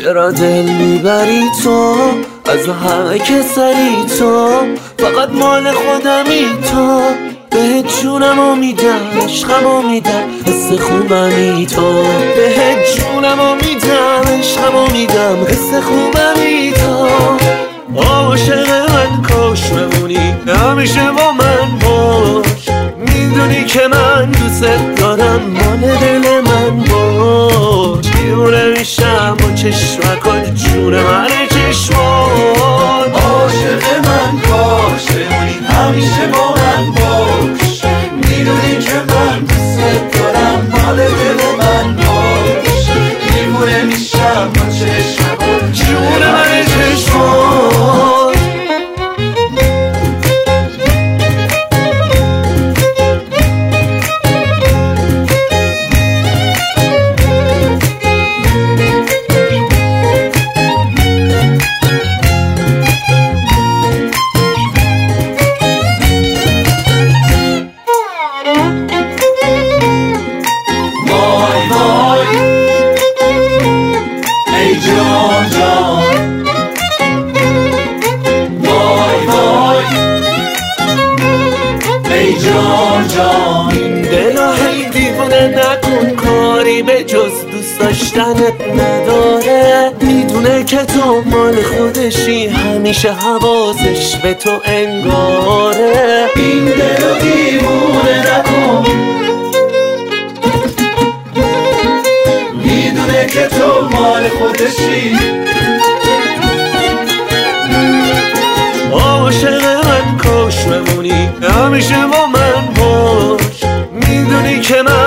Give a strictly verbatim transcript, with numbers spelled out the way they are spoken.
چرا دل میبری تو از همه کسری تو، فقط مال خودمی تو. بهت جونمو میدم، عشقمو میدم، حس خوبمی تو. بهت جونمو میدم، عشقمو میدم، حس خوبمی تو. عاشق من کاش بمونی همیشه با من باش، میدونی که من دوست دارم، مال دل من باش. دیوونه میشم با چشمکات، جون من چشمان. عاشق من کاش بمونی همیشه با من باش، میدونی که من دوست دارم، مال دل من باش. دیوونه میشم با چشمکات، جون من چشمان. این دلو هی دیوونه نکن، کاری به جز دوست داشتنت نداره. میدونه که تو مال خودشی، همیشه حواسش به تو انگاره. این دلو دیوونه نکن، میدونه که تو مال خودشی. عاشق من کاش بمونی همیشه با من باش، میدونی که من